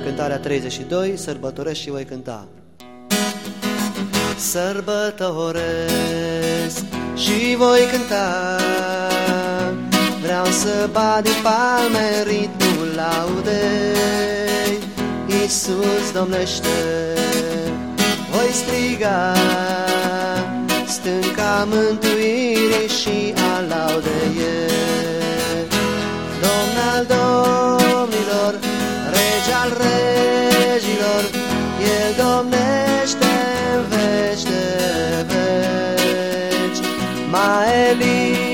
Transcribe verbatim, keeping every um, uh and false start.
cântarea treizeci și doi, sărbătoresc și voi cânta. Sărbătoresc și voi cânta, vreau să bat din palme ritmul laudei. Iisus domnește, voi striga stânca mântuirii și a laudei e. Domn al domnilor, rege al regilor, El domnește în veci de veci. Maeli